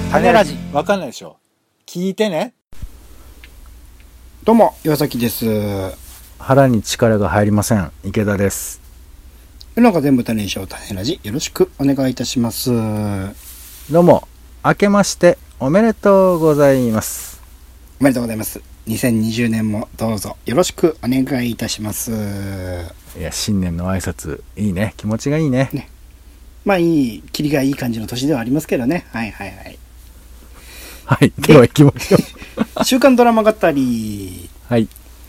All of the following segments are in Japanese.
種ラジわかんないでしょ。聞いてね。 どうも岩崎です。 腹に力が入りません。池田です。 世の中全部種にしよう種ラジよろしくお願いいたします。 どうも明けましておめでとうございます。 おめでとうございます。2020年もどうぞよろしくお願いいたします。 いや新年の挨拶いいね、気持ちがいい ね。 まあいいキリがいい感じの年ではありますけどね。はいはいでは行きましょう週刊ドラマ語りはい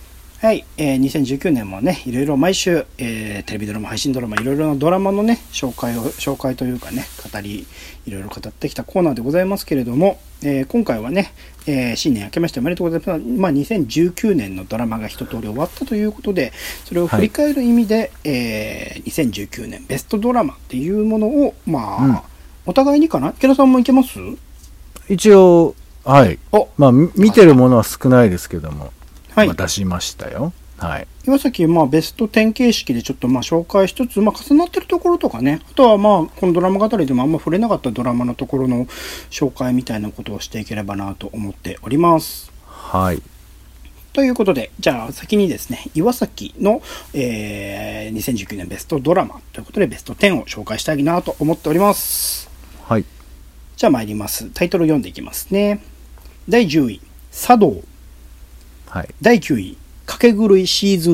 2019年もねいろいろ毎週、テレビドラマ配信ドラマいろいろなドラマのね紹介というかね語りいろいろ語ってきたコーナーでございますけれども、今回はね、新年明けましておめでとうございます。2019年のドラマが一通り終わったということでそれを振り返る意味で、2019年ベストドラマっていうものをお互いにかな。池田さんもいけます？ 一応はい見てるものは少ないですけども、出しましたよ。 岩崎ベスト10形式でちょっと紹介しつつ、重なってるところとかね、あとはこのドラマ語りでもあんま触れなかったドラマのところの紹介みたいなことをしていければなと思っております。ということで、じゃあ先にですね岩崎の、2019年ベストドラマということでベスト10を紹介したいなと思っております。じゃあ参ります。タイトル読んでいきますね。第10位茶道、第9位かけ狂いシーズン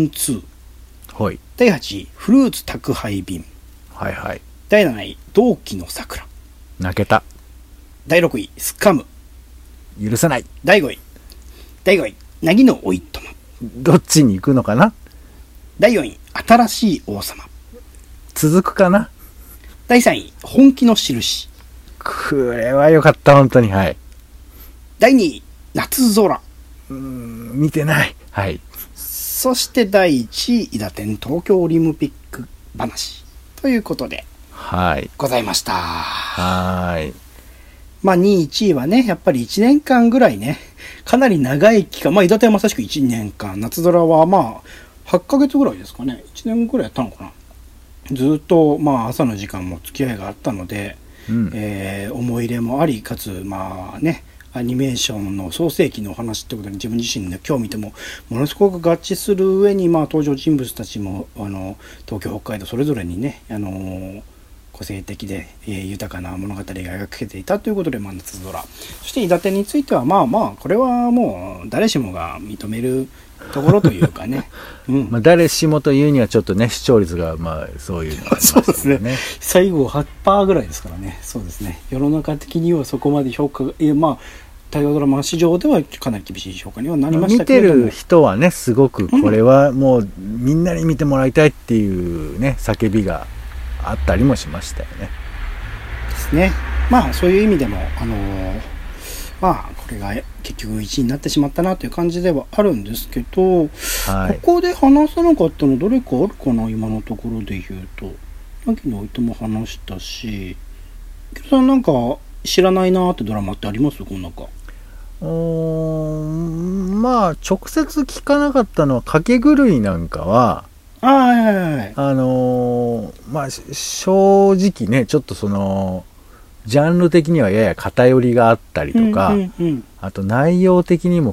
2、第8位フルーツ宅配便、第7位同期の桜、 泣けた、 第6位スカム、 許さない、 第5位凪のおいとま、 どっちに行くのかな。 第4位新しい王様、 続くかな。 第3位本気の印、 これは良かった本当に。 第2位夏空、 見てない。 そして第1位伊達天東京オリンピック話ということでございました。2位1位はねやっぱり1年間ぐらいねかなり長い期間、伊達はまさしく1年間、夏空は8ヶ月ぐらいですかね、1年ぐらいやったのかな。ずっと朝の時間も付き合いがあったので、思い入れもありかつアニメーションの創世記のお話ってことに自分自身で今日見てもものすごく合致する上に登場人物たちも東京北海道それぞれにね個性的で、豊かな物語が描けていたということで夏空、そして伊達についてはこれはもう誰しもが認めるところというかね、 誰しもというにはちょっとね視聴率がそういうのがありますね。 そうですね、最後 8% ぐらいですからね。そうですね、世の中的にはそこまで評価が大河ドラマ市場ではかなり厳しい評価にはなりましたけれども、 見てる人はねすごくこれはもうみんなに見てもらいたいっていうね叫びがあったりもしましたよね。 ですね。そういう意味でもこれが結局1位になってしまったなという感じではあるんですけど、ここで話さなかったのどれかあるかな。今のところで言うと牧野おいとも話したし、池田さんなんか知らないなーってドラマってあります？この中直接聞かなかったのはかけ狂いなんかは正直ねちょっとそのジャンル的にはやや偏りがあったりとか、あと内容的にも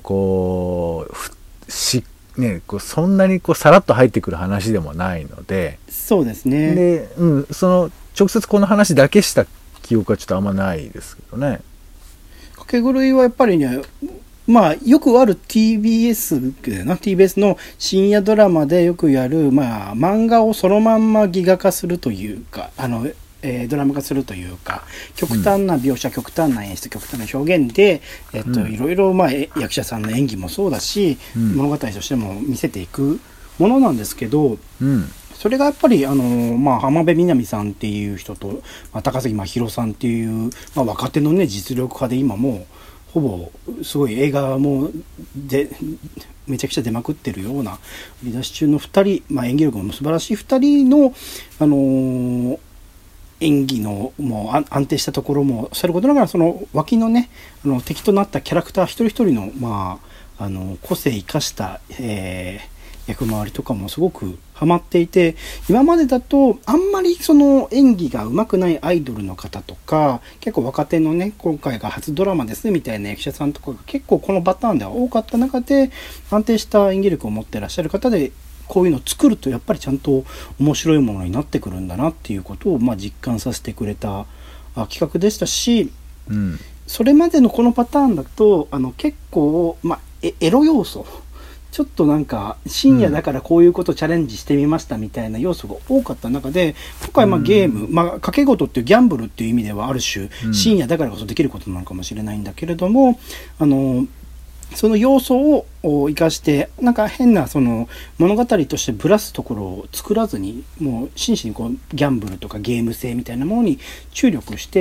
そんなにさらっと入ってくる話でもないので、 そうですね。 で、その直接この話だけした記憶はちょっとあんまないですけどね。 かけ狂いはやっぱりねよくある TBS の深夜ドラマでよくやる漫画をそのまんまギガ化するというかドラマ化するというか極端な描写、極端な演出、極端な表現で、いろいろ役者さんの演技もそうだし、物語としても見せていくものなんですけど、それがやっぱり浜辺美波さんっていう人と、高杉真宙さんっていう、若手のね実力派で今もうほぼすごい映画もでめちゃくちゃ出まくってるような売り出し中の2人、演技力も素晴らしい2人の、演技のもう安定したところもさることながらその脇のね敵となったキャラクター一人一人の個性生かした、役回りとかもすごくはハマっていて、今までだとあんまりその演技が上手くないアイドルの方とか、結構若手のね、今回が初ドラマですみたいな役者さんとかが結構このパターンでは多かった中で、安定した演技力を持ってらっしゃる方で、こういうのを作るとやっぱりちゃんと面白いものになってくるんだなっていうことを実感させてくれた企画でしたし、 うん、 それまでのこのパターンだと結構、エロ要素、ちょっとなんか深夜だからこういうことチャレンジしてみましたみたいな要素が多かった中で、今回ゲーム、賭け事っていうギャンブルっていう意味ではある種深夜だからこそできることなのかもしれないんだけれども、その要素を生かして、なんか変なその物語としてぶらすところを作らずに、もう真摯にこうギャンブルとかゲーム性みたいなものに注力して、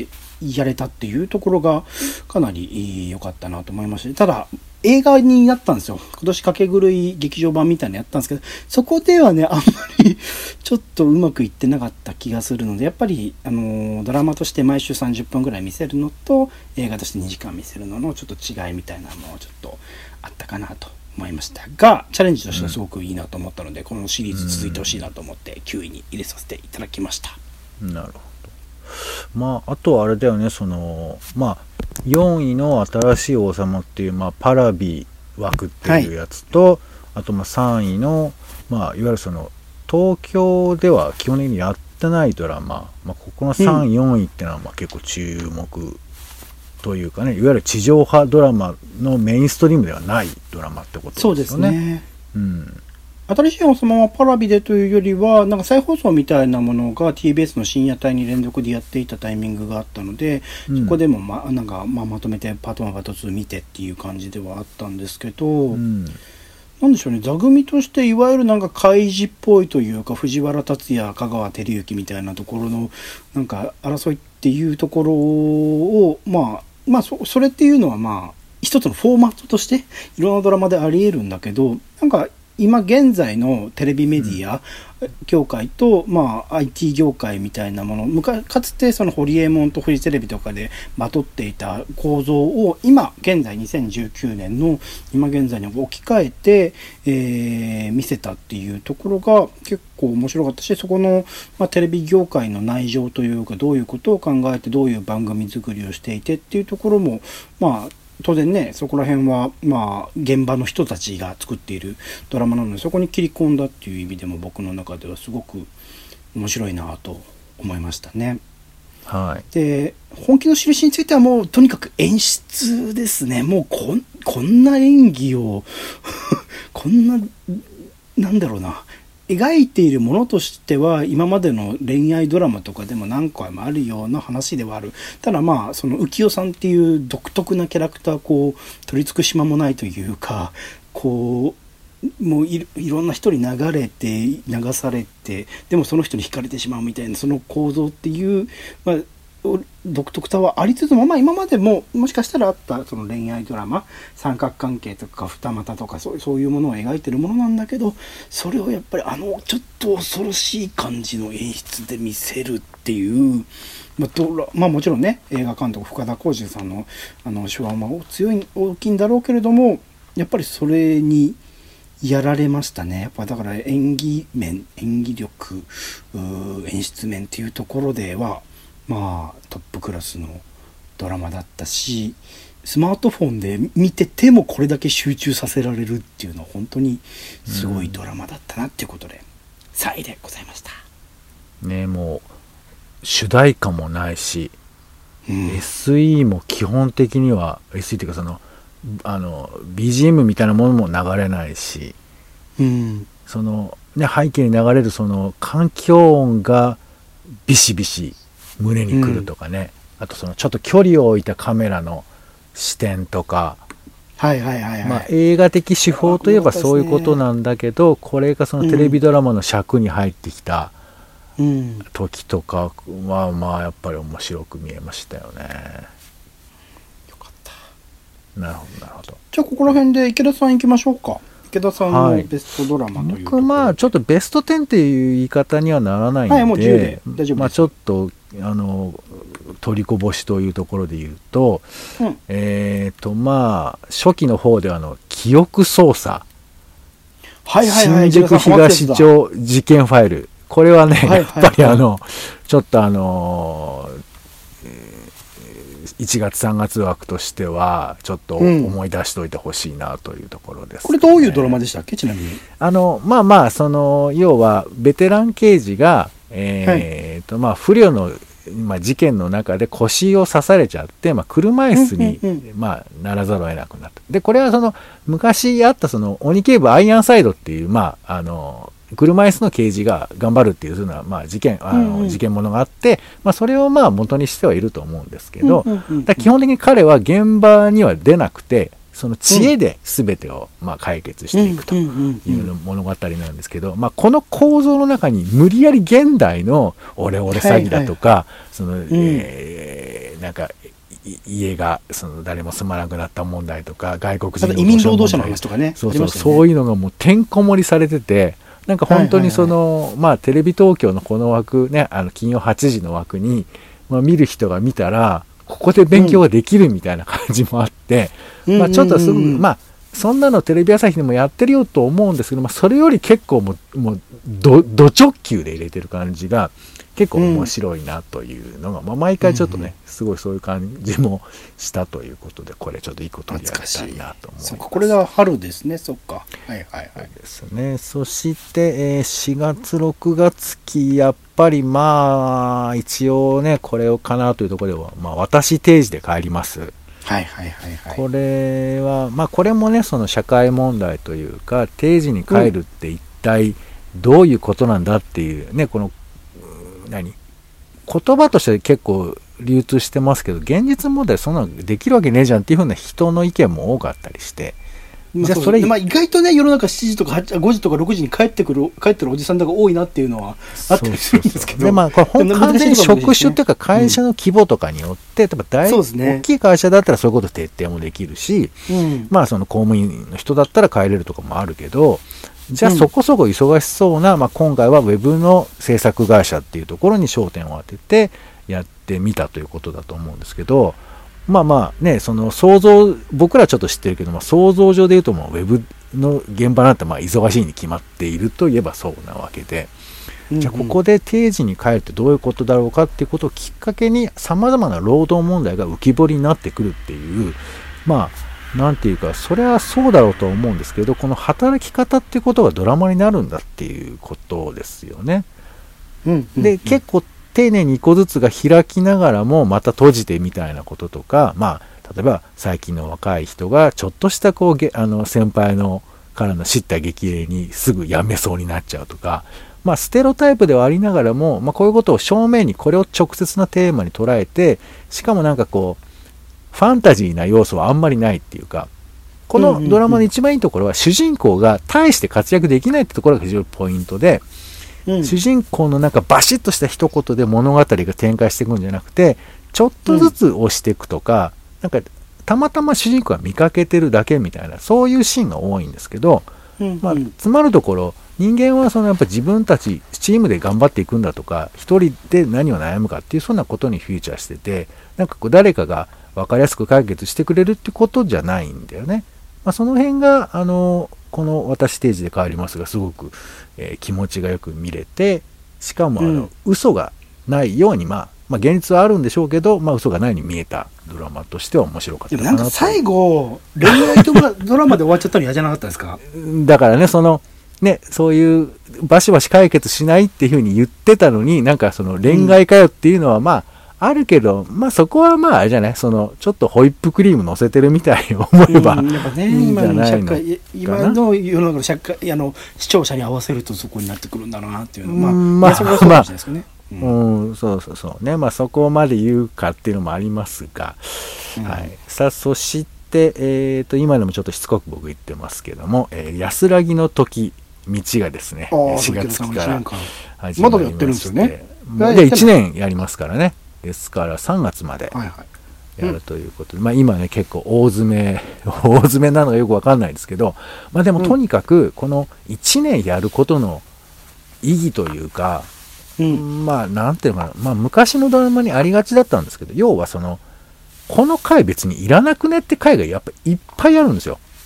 やれたっていうところがかなり良かったなと思いました。ただ映画になったんですよ。今年掛け狂い劇場版みたいなのやったんですけど、そこではねあんまりちょっとうまくいってなかった気がするので、やっぱりドラマとして毎週30分ぐらい見せるのと映画として2時間見せるののちょっと違いみたいなのもちょっとあったかなと思いましたが、チャレンジとしてはすごくいいなと思ったので、このシリーズ続いてほしいなと思って9位に入れさせていただきました。 なるほど。あとはあれだよね、4位の新しい王様っていう、パラビ枠っていうやつと、あと3位の、いわゆるその東京では基本的にやってないドラマ、ここの3位、4位っていうのは結構注目というかね、いわゆる地上波ドラマのメインストリームではないドラマってことですよね。 そうですね。 うん。 新しい王様はパラビでというよりは、なんか再放送みたいなものが TBS の深夜帯に連続でやっていたタイミングがあったので、そこでもまとめてパート1パート2見てっていう感じではあったんですけど、なんでしょうね、座組としていわゆるなんか怪事っぽいというか、藤原竜也、香川照之みたいなところのなんか争いっていうところを、それっていうのは一つのフォーマットとしていろんなドラマであり得るんだけど、なんか今現在のテレビメディア業界と、IT 業界みたいなもの、かつてそのホリエモンとフジテレビとかでまとっていた構造を今現在2019年の今現在に置き換えて、見せたっていうところが結構面白かったし、そこの、テレビ業界の内情というか、どういうことを考えてどういう番組作りをしていてっていうところも当然ね、そこら辺は現場の人たちが作っているドラマなので、そこに切り込んだっていう意味でも僕の中ではすごく面白いなと思いましたね。 はい。 で、本気の印についてはもうとにかく演出ですね。もうこんな演技をこんななんだろうな、描いているものとしては今までの恋愛ドラマとかでも何回もあるような話ではある。ただその浮世さんっていう独特なキャラクター、取り付く島もないというか、もういろんな人に流されて、でもその人に惹かれてしまうみたいな、その構造っていう、独特さはありつつも、今までももしかしたらあったその恋愛ドラマ、三角関係とか二股とかそういうものを描いてるものなんだけど、それをやっぱりちょっと恐ろしい感じの演出で見せるっていう、もちろんね、映画監督深田晃司さんの手腕は大きいんだろうけれども、やっぱりそれにやられましたね。やっぱだから演技面、演技力、演出面っていうところではトップクラスのドラマだったし、スマートフォンで見ててもこれだけ集中させられるっていうのは本当にすごいドラマだったなっていうことで3位でございましたね。もう主題歌もないし、SE も基本的には SE っていうかそのBGM みたいなものも流れないし、そのね、背景に流れるその環境音がビシビシ胸にくるとかね、あとそのちょっと距離を置いたカメラの視点とか、映画的手法といえばそういうことなんだけど、これがそのテレビドラマの尺に入ってきた時とかはやっぱり面白く見えましたよね。 よかった。 なるほどなるほど。 じゃあここら辺で池田さん行きましょうか。池田さんのベストドラマというところ、 僕ちょっとベスト10っていう言い方にはならないので、 もう10で大丈夫です。 ちょっと取りこぼしというところで言うと、初期の方では記憶操作、 はいはいはい。 新宿東町事件ファイル。これはね、 はいはいはいやっぱりちょっと1月3月枠としては、ちょっと思い出しておいてほしいなというところです、ねこれどういうドラマでしたっけ、ちなみに。 まあまあ、要は、ベテラン刑事が、まあ、不慮の、まあ、事件の中で腰を刺されちゃって、まあ、車椅子に、まあ、ならざるを得なくなった。で、これは昔あった鬼警部アイアンサイドっていう、まあ、車椅子の刑事が頑張るっていうふうな、まあ、事件ものがあって、まあ、それをまあ元にしてはいると思うんですけど、基本的に彼は現場には出なくて、その知恵で全てをまあ解決していくという物語なんですけど、まあ、この構造の中に無理やり現代のオレオレ詐欺だとか、なんか家が誰も住まなくなった問題とか、外国人移民労働者の話とかね、 そういうのがもうてんこ盛りされてて、なんか本当にまあテレビ東京のこの枠ね、金曜8時の枠に、まあ、見る人が見たら、ここで勉強ができるみたいな感じもあって、まあちょっとまあそんなのテレビ朝日でもやってるよと思うんですけど、まあ、それより結構もうド直球で入れてる感じが結構面白いなというのが、まあ、毎回ちょっとね、すごいそういう感じもしたということで、これちょっと一個取り上げたいなと思います。 そうか、これが春ですね。そっか。はいはいはい。 ですね。そして、4月6月期、やっぱりまあ一応ね、これをかなというところでは、まあ、私定時で帰ります。 はいはいはいはい。 これはまあこれもね、社会問題というか、定時に帰るって一体どういうことなんだっていうね、この言葉として結構流通してますけど、現実問題そんなのできるわけねえじゃんっていう風な人の意見も多かったりして、 じゃあそれ、まあ、意外とね、世の中7時とか5時とか6時に帰ってるおじさんが多いなっていうのはあったりするんですけど、 でまあこれ完全に職種というか会社の規模とかによって、例えば大きい会社だったらそういうこと徹底もできるし、まあ公務員の人だったら帰れるとかもあるけど、じゃあそこそこ忙しそうな、まあ、今回はウェブの制作会社っていうところに焦点を当ててやってみたということだと思うんですけど、まあまあね、僕らちょっと知ってるけども、想像上で言うともうウェブの現場なんてまあ忙しいに決まっているといえばそうなわけで、じゃあここで定時に帰るってどういうことだろうかっていうことをきっかけに、様々な労働問題が浮き彫りになってくるっていう、まあなんていうか、それはそうだろうと思うんですけど、この働き方っていうことがドラマになるんだっていうことですよね。で、結構丁寧に一個ずつが開きながらもまた閉じてみたいなこととか、まあ例えば最近の若い人がちょっとした先輩のからの叱咤激励にすぐやめそうになっちゃうとか、まあステレオタイプではありながらも、まあこういうことを正面にこれを直接なテーマに捉えて、しかもなんかファンタジーな要素はあんまりないっていうか、このドラマの一番いいところは、主人公が大して活躍できないってところが非常にポイントで、主人公のなんかバシッとした一言で物語が展開していくんじゃなくて、ちょっとずつ押していくとか、なんかたまたま主人公が見かけてるだけみたいな、そういうシーンが多いんですけど、まあ、つまるところ、人間はやっぱ自分たちチームで頑張っていくんだとか、一人で何を悩むかっていうそんなことにフューチャーしてて、なんか誰かが分かりやすく解決してくれるってことじゃないんだよね。まあ、その辺がこの私定時で帰りますがすごく、気持ちがよく見れて、しかも嘘がないように、まあ現実はあるんでしょうけど、まあ嘘がないように見えたドラマとしては面白かったかなと。 なんか最後恋愛ドラマで終わっちゃったの嫌じゃなかったですか？ だからね、そういうバシバシ解決しないっていうふうに言ってたのに、なんか恋愛かよっていうのはまああるけど、まあそこはまああれじゃない、ちょっとホイップクリーム乗せてるみたいに思えばいいんじゃないのかな。 今の世の中の視聴者に合わせるとそこになってくるんだろうなっていうのは、 まあそこはそうかもしれないですよね。 そうね、まあそこまで言うかっていうのもありますが、はい。さあそして今でもちょっとしつこく僕言ってますけども、安らぎの時道がですね、4月期から始まりまして、 まだやってるんですよね。 で1年やりますからね。ですから3月までやるということで、まあ今ね結構大詰めなのがよくわかんないですけど、まあでもとにかくこの1年やることの意義というか、まあなんていうのかな、まあ昔のドラマにありがちだったんですけど、要はこの回別にいらなくねって回がやっぱいっぱいあるんですよ。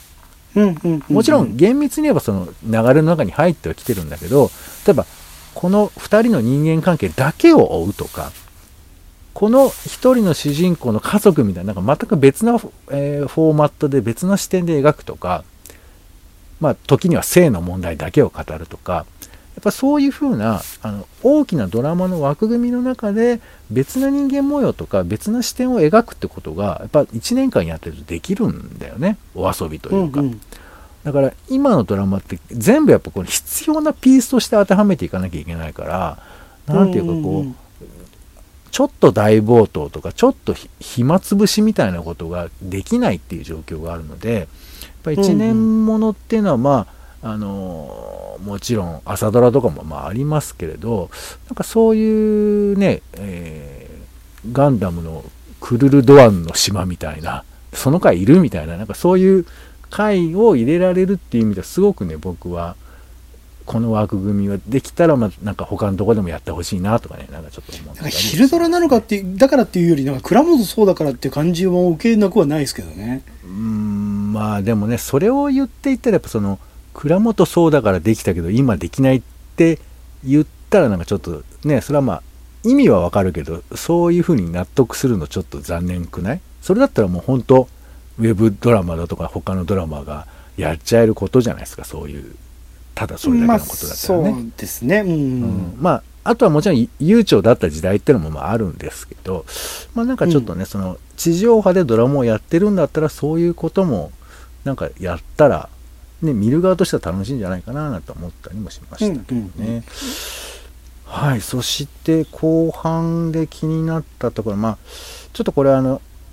もちろん厳密に言えばその流れの中に入ってはきてるんだけど、例えばこの2人の人間関係だけを追うとか、この1人の主人公の家族みたいな、なんか全く別な、フォーマットで別な視点で描くとか、まあ時には性の問題だけを語るとか、やっぱそういうふうな大きなドラマの枠組みの中で別な人間模様とか別な視点を描くってことがやっぱ1年間やってるとできるんだよね、お遊びというか。だから今のドラマって全部やっぱこの必要なピースとして当てはめていかなきゃいけないから、なんていうかこう、ちょっと大暴投とかちょっと暇つぶしみたいなことができないっていう状況があるので、やっぱ1年ものっていうのはまあもちろん朝ドラとかもまあありますけれど、なんかそういうね、ガンダムのクルルドアンの島みたいな、その回いるみたいな、なんかそういう回を入れられるっていう意味ではすごくね、僕はこの枠組みはできたら、まあなんか他のとこでもやってほしいなとかね、なんかちょっと思ってたり。 昼ドラなのかってだからっていうより、なんか倉本そうだからっていう感じも受けなくはないですけどね。 まあでもね、それを言っていったらやっぱその倉本そうだからできたけど今できないって言ったらなんかちょっとね、それはまあ意味はわかるけど、そういうふうに納得するのちょっと残念くない？それだったらもう本当ウェブドラマだとか他のドラマがやっちゃえることじゃないですか、そういうただそれだけのことだったらね。 そうですね。 まああとはもちろん悠長だった時代っていうのもまああるんですけど、まあなんかちょっとね、その地上波でドラマをやってるんだったらそういうこともなんかやったらね、見る側としては楽しいんじゃないかなと思ったりもしましたけどね。はい、そして後半で気になったところ、まあちょっとこれは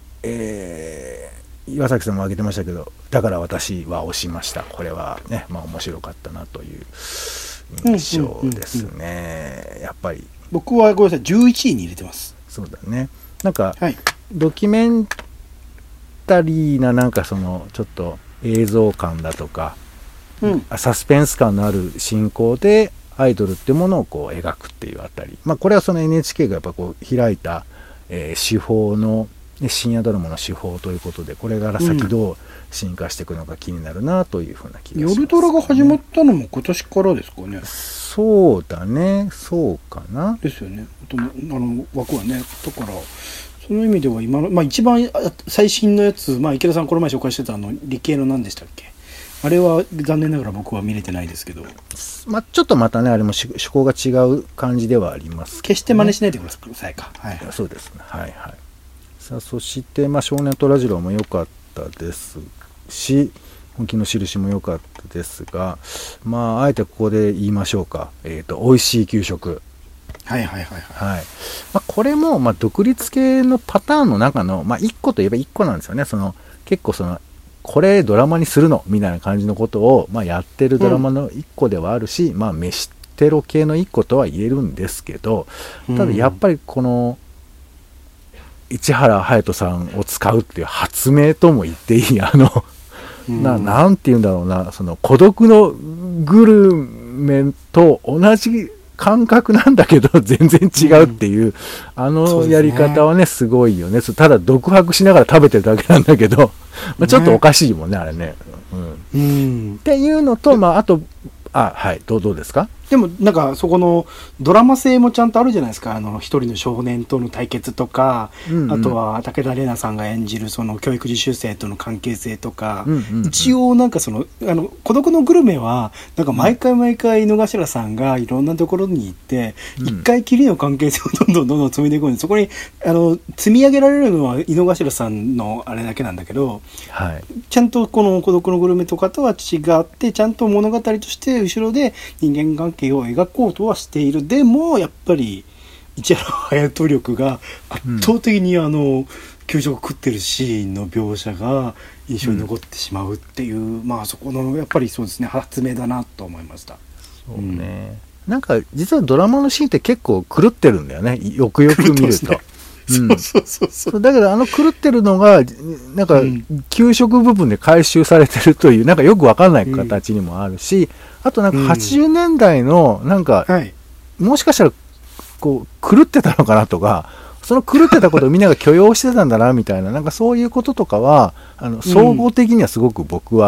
岩崎さんも挙げてましたけど、だから私は推しました。これはね、まあ面白かったなという印象ですね。やっぱり僕はごめんなさい、11位に入れてます。 そうだね。なんか、ドキュメンタリーな、なんかそのちょっと映像感だとか、サスペンス感のある進行でアイドルっていうものをこう描くっていうあたり、まあこれはその NHK がやっぱこう開いた、手法の、ね、深夜ドラマの手法ということで、これから先どう進化していくのか気になるなというふうな気がします、ね。 夜ドラが始まったのも今年からですかね。 そうだね、そうかな。 ですよね。枠はね、だからその意味では今の、まあ一番最新のやつ、まあ池田さんこの前紹介してた理系の何でしたっけ、あれは残念ながら僕は見れてないですけど、 まあちょっとまたね、あれも趣向が違う感じではあります、ね、 決して真似しないでくださいか。 そうですね。はいはい。さあそして、まあ少年とラジロも良かったですし、本気の印も良かったですが、まああえてここで言いましょうか。美味しい給食。はい。まあ、これも、まあ、独立系のパターンの中の、まあ、1個といえば1個なんですよね。結構これドラマにするのみたいな感じのことを、まあ、やってるドラマの1個ではあるし、まあ、飯テロ系の1個とは言えるんですけど、ただやっぱりこの、市原隼人さんを使うっていう発明とも言っていい、なんて言うんだろうな、孤独のグルメと同じ感覚なんだけど全然違うっていう、やり方はねすごいよね。ただ独白しながら食べてるだけなんだけど、まあ、ちょっとおかしいもんねあれね。っていうのと、まああとはいどうですか。 でもなんかそこのドラマ性もちゃんとあるじゃないですか。一人の少年との対決とか、あとは武田玲奈さんが演じるその教育実習生との関係性とか、一応なんか孤独のグルメはなんか毎回井ノ頭さんがいろんなところに行って、一回きりの関係性をどんどん積みていくんで、そこに積み上げられるのは井ノ頭さんのあれだけなんだけど、ちゃんとこの孤独のグルメとかとは違って、ちゃんと物語として後ろで人間関係を描こうとはしている。でもやっぱり市原隼人力が圧倒的に給食食ってるシーンの描写が印象に残ってしまうっていう、まあそこのやっぱりそうですね、発明だなと思いました。 そうね、なんか実はドラマのシーンって結構狂ってるんだよね、よくよく見ると。そうだけど狂ってるのがなんか給食部分で回収されてるという、なんかよくわかんない形にもあるし、あとなんか80年代のなんか、もしかしたらこう狂ってたのかなとか、その狂ってたことをみんなが許容してたんだなみたいな、なんかそういうこととかは総合的にはすごく僕は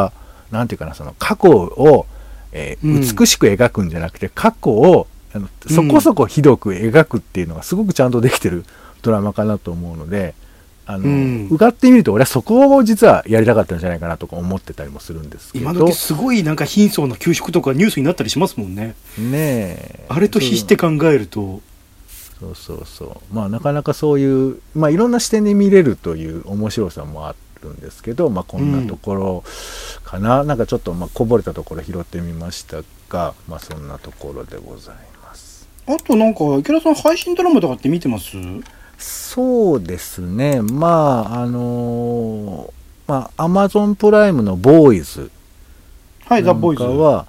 なんていうかな、その過去を、美しく描くんじゃなくて、過去をそこそこひどく描くっていうのがすごくちゃんとできてるドラマかなと思うので、うがってみると俺はそこを実はやりたかったんじゃないかなとか思ってたりもするんですけど、 今時すごいなんか貧相な給食とかニュースになったりしますもんね。 ねえ、 あれと比して考えると、 そうそうそう、まあなかなかそういう、まあいろんな視点で見れるという面白さもあるんですけど、まあこんなところかな、なんかちょっとまあこぼれたところ拾ってみましたが、まあそんなところでございます。 あとなんか池田さん配信ドラマとかって見てます？ そうですね、まあまあアマゾンプライムのボーイズなんはいザ・ボーイズかは、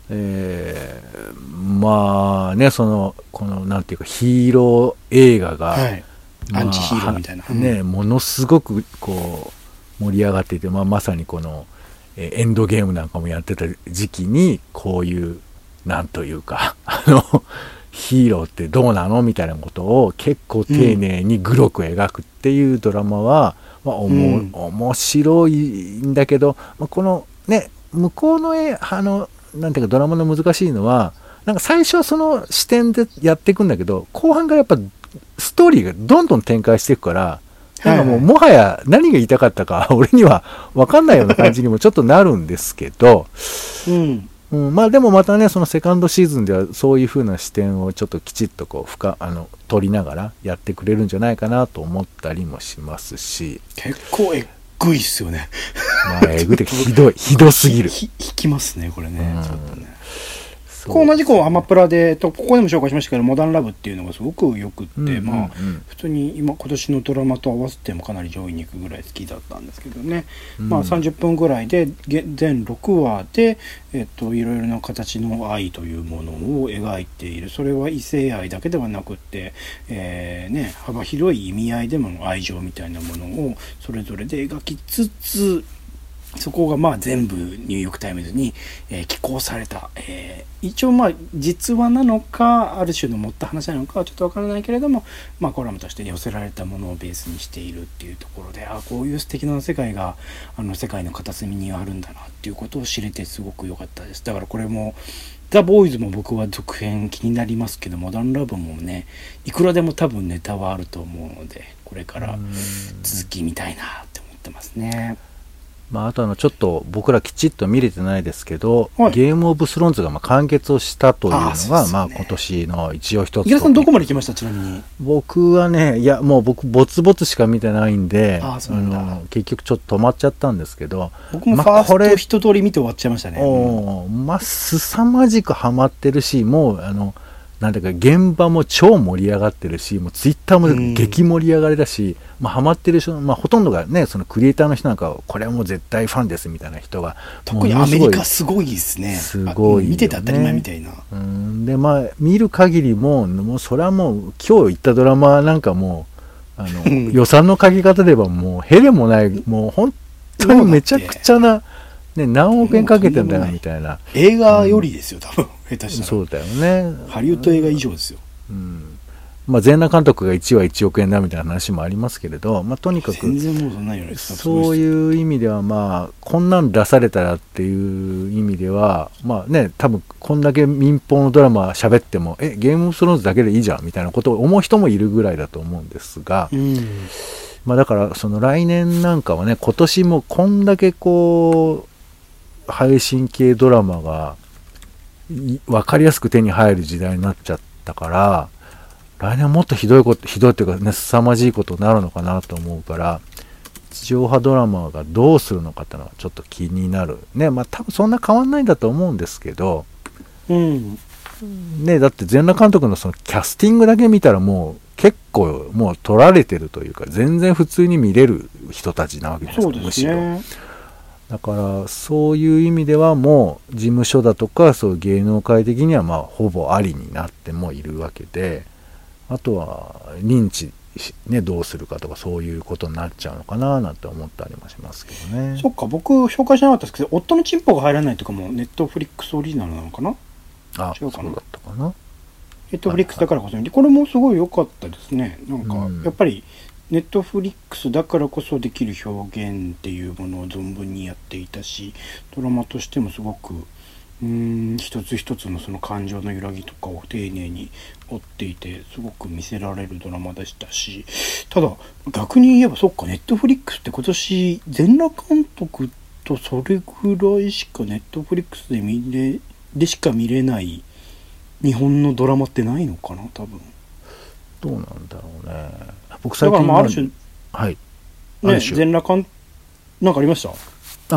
まあね、このなんていうかヒーロー映画が、 はい、 まあ、 アンチヒーローみたいな、 ね、ものすごくこう盛り上がっていて、まあ、まさにこの、エンドゲームなんかもやってた時期にこういうなんというかヒーローってどうなのみたいなことを結構丁寧にグロく描くっていうドラマは、まあ面白いんだけど、まあ、このね向こうのなんていうかドラマの難しいのは、なんか最初はその視点でやっていくんだけど、後半からやっぱストーリーがどんどん展開していくから、なんかもうもはや何が言いたかったか俺には分かんないような感じにもちょっとなるんですけど、まあでもまたね、そのセカンドシーズンではそういう風な視点をちょっときちっとこう取りながらやってくれるんじゃないかなと思ったりもしますし、 結構えっぐいっすよね。 まあえぐいってひどすぎる。 引きますねこれね、ちょっとね。同じアマプラでここでも紹介しましたけど、モダンラブっていうのがすごくよくって、まあ普通に今年のドラマと合わせてもかなり上位に行くぐらい好きだったんですけどね、まあ30分ぐらいで全6話でいろいろな形の愛というものを描いている。それは異性愛だけではなくって、幅広い意味合いでも愛情みたいなものをそれぞれで描きつつ、そこがまあ全部ニューヨークタイムズに、寄稿された、一応まあ実話なのかある種の持った話なのかはちょっとわからないけれども、まあコラムとして寄せられたものをベースにしているっていうところで、こういう素敵な世界が世界の片隅にあるんだなっていうことを知れてすごく良かったです。だからこれもザ・ボーイズも僕は続編気になりますけど、モダンラブもね、いくらでも多分ネタはあると思うので、これから続き見たいなって思ってますね。 まあ、あとちょっと僕らきちっと見れてないですけど、 はい、 ゲームオブスローンズがまあ完結をしたというのが、まあ今年の一応一つ。 池田さんどこまで来ました？ちなみに。 僕はね、いやもう僕ボツボツしか見てないんで、結局ちょっと止まっちゃったんですけど、 僕もファースト一通り見て終わっちゃいましたね。 まあ凄まじくハマってるし、もうなんていうか現場も超盛り上がってるし、もうツイッターも激盛り上がりだし、まあハマってる人、まあほとんどがね、そのクリエイターの人なんかはこれはもう絶対ファンですみたいな人が、 特にアメリカすごいですね。 すごいよね、 見てて当たり前みたいな。 でまあ見る限りもうそれはもう今日言ったドラマなんかもう予算のかけ方で言えばもうへれもない、もう本当にめちゃくちゃな。ね、何億円かけてんだよみたいな。 映画よりですよ、多分下手したら。 そうだよね。 ハリウッド映画以上ですよ。 まあ全裸監督が1話1億円だみたいな話もありますけれど、まあとにかく全然もうそんなよりそういう意味ではまあこんなん出されたらっていう意味ではまあね、多分こんだけ民放のドラマ喋ってもゲームオブスローンズだけでいいじゃんみたいなことを思う人もいるぐらいだと思うんですが。まあだからその来年なんかはね、今年もこんだけこう配信系ドラマが分かりやすく手に入る時代になっちゃったから、来年はもっとひどいっていうかね、凄まじいことになるのかなと思うから、地上波ドラマがどうするのかってのはちょっと気になるね。まあ多分そんな変わんないんだと思うんですけど、ね、だって全裸監督のそのキャスティングだけ見たらもう結構もう取られてるというか、全然普通に見れる人たちなわけですよ、むしろ。だからそういう意味ではもう事務所だとかそういう芸能界的にはまあほぼありになってもいるわけで、あとは認知ね、どうするかとかそういうことになっちゃうのかななんて思ったりもしますけどね。 そっか、僕紹介しなかったですけど、夫のチンポが入らないとかもネットフリックスオリジナルなのかな。 違うかな。そうだったかな。 ネットフリックスだからこそ、これもすごい良かったですね。なんかやっぱりネットフリックスだからこそできる表現っていうものを存分にやっていたし、ドラマとしてもすごく一つ一つのその感情の揺らぎとかを丁寧に追っていてすごく見せられるドラマでしたし、ただ逆に言えばそっか、ネットフリックスって今年全裸監督とそれぐらいしかネットフリックスでしか見れない日本のドラマってないのかな、多分。 どうなんだろうね。僕だからまあある種はいね、全裸監なんかありました？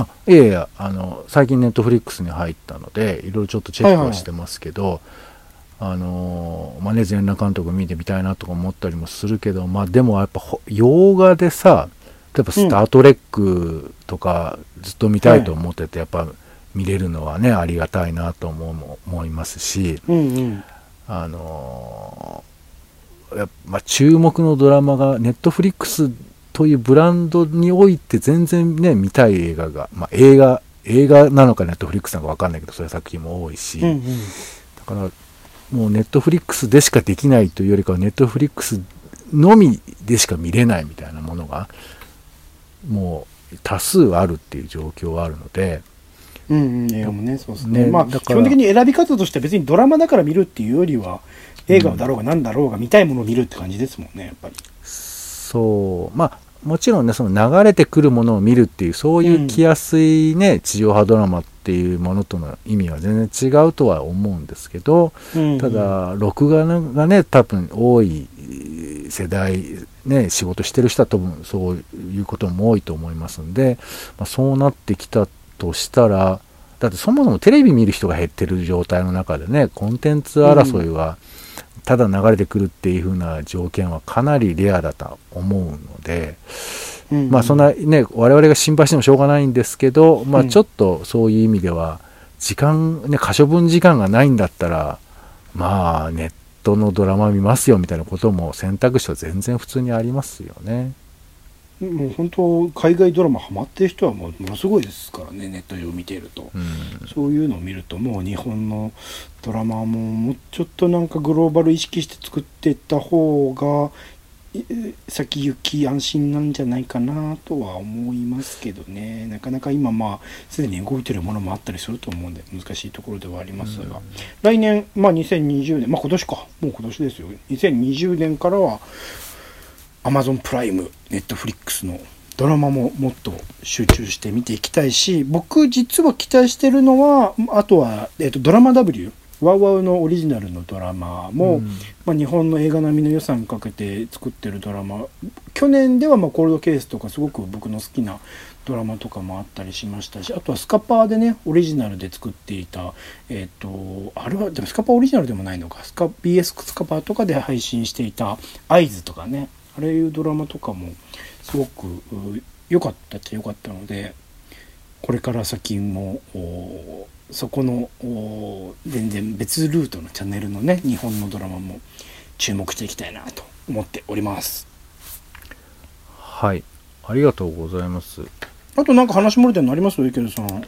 いやいや、最近ネットフリックスに入ったのでいろいろちょっとチェックはしてますけど、まあね、全裸監督見てみたいなとか思ったりもするけど、まあでもやっぱ洋画でさ、例えばスタートレックとかずっと見たいと思ってて、やっぱ見れるのはねありがたいなと思いますし、まあ、注目のドラマがネットフリックスというブランドにおいて全然ね見たい映画が、まあ、映画なのかネットフリックスなのか分かんないけどそういう作品も多いし、だからもうネットフリックスでしかできないというよりかはネットフリックスのみでしか見れないみたいなものがもう多数あるっていう状況はあるので、 映画もね、そうですね。まあ基本的に選び方としては別にドラマだから見るっていうよりは映画だろうが何だろうが見たいものを見るって感じですもんね、やっぱり。 そう、まあもちろんね、その流れてくるものを見るっていうそういう来やすいね、地上波ドラマっていうものとの意味は全然違うとは思うんですけど、ただ録画がね多分多い世代ね、仕事してる人は多分そういうことも多いと思いますんで、まあ、そうなってきたとしたら、だってそもそもテレビ見る人が減ってる状態の中でね、コンテンツ争いはただ流れてくるっていう風な条件はかなりレアだと思うので、まあそんなね我々が心配してもしょうがないんですけど、まあちょっとそういう意味では時間ね、可処分時間がないんだったらまあネットのドラマ見ますよみたいなことも選択肢は全然普通にありますよね。 もう本当海外ドラマハマってる人はものすごいですからね、ネット上見ていると、そういうのを見るともう日本のドラマももうちょっとなんかグローバル意識して作っていった方が先行き安心なんじゃないかなとは思いますけどね。なかなか今まあすでに動いてるものもあったりすると思うんで難しいところではありますが、来年まあ2020年、まあ今年か、もう今年ですよ、2020年からはAmazon プライム、ネットフリックスのドラマももっと集中して見ていきたいし、僕実は期待してるのはあとは、ドラマ W、ワウワウのオリジナルのドラマも、まあ、日本の映画並みの予算かけて作ってるドラマ、去年ではまあコールドケースとかすごく僕の好きなドラマとかもあったりしましたし、あとはスカパーでねオリジナルで作っていたあれはでもスカパーオリジナルでもないのか、BS スカパーとかで配信していた合図とかね、あれいうドラマとかもすごく良かったっちゃ良かったので、これから先もそこの全然別ルートのチャンネルのね日本のドラマも注目していきたいなと思っております。 はい、ありがとうございます。 あとなんか話漏れてるのあります？池田さん。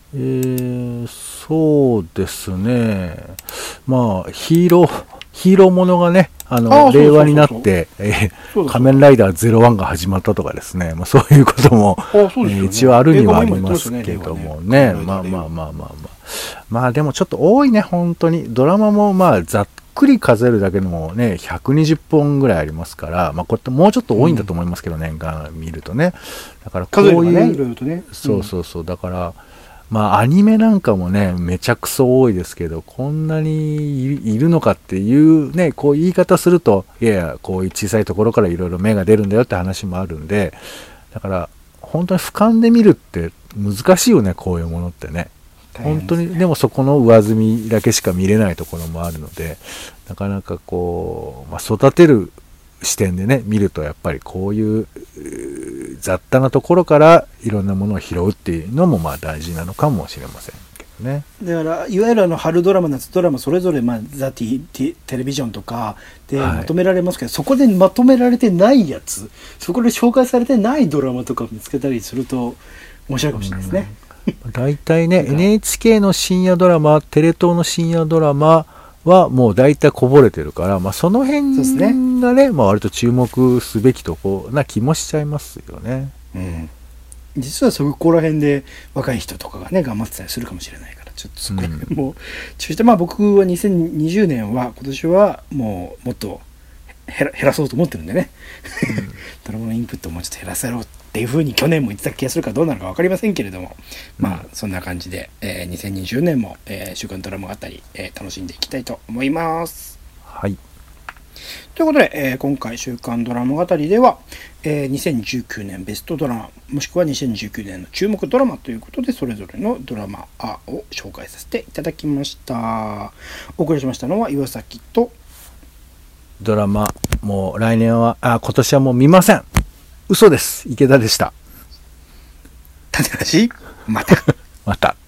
そうですね、まあヒーローものがね令和になって仮面ライダー01が始まったとかですね、まあ、そういうことも、一応あるにはありますけどもね、まあでもちょっと多いね、本当にドラマもまあざっくり数えるだけでもね120本ぐらいありますから、まあこれもうちょっと多いんだと思いますけど、年間見るとね、だからこういうね、いろいろとね、 そうだからまあアニメなんかもねめちゃくそ多いですけど、こんなにいるのかっていうね、こういう言い方するといやいやこういう小さいところからいろいろ芽が出るんだよって話もあるんで、だから本当に俯瞰で見るって難しいよね、こういうものってね。本当にでもそこの上積みだけしか見れないところもあるので、なかなかこう、まあ、育てる視点でね見るとやっぱりこういう雑多なところからいろんなものを拾うっていうのもまあ大事なのかもしれませんけどね。 だからいわゆる春ドラマ夏ドラマそれぞれ、まあ、テレビジョンとかでまとめられますけど、そこでまとめられてないやつ、そこで紹介されてないドラマとかを見つけたりすると面白いかもしれないですね。 大体ねNHK の深夜ドラマ、テレ東の深夜ドラマはもう大体こぼれてるから、まあ、その辺そうですねがね、まあ、割と注目すべきとこな気もしちゃいますよね。 実はそこら辺で若い人とかがね頑張ってたりするかもしれないから、ちょっとそこら辺も注意して、まあ僕は2020年は今年はもうもっと減らそうと思ってるんでね、ドラマのインプットをもうちょっと減らせろっていうふうに去年も言ってた気がするからどうなるか分かりませんけれども、まあそんな感じで、2020年も、週刊ドラマ語り、楽しんでいきたいと思います。 はい。 ということで、今回週刊ドラマ語りでは、2019年ベストドラマもしくは2019年の注目ドラマということでそれぞれのドラマを紹介させていただきました。お送りしましたのは岩崎と、 ドラマもう来年は今年はもう見ません。嘘です。池田でした。 種なしまたまた。